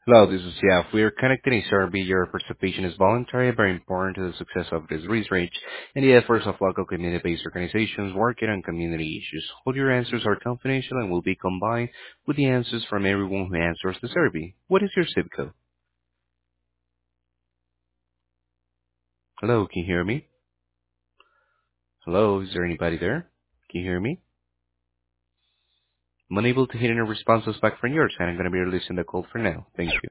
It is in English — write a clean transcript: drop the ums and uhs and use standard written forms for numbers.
Hello, this is Jeff. We are connecting a survey. Your participation is voluntary, very important to the success of this research and the efforts of local community-based organizations working on community issues. All your answers are confidential and will be combined with the answers from everyone who answers the survey. What is your zip code? Hello, can you hear me? Hello, is there anybody there? Can you hear me? I'm unable to hear any responses back from yours, and I'm going to be releasing the call for now. Thank you.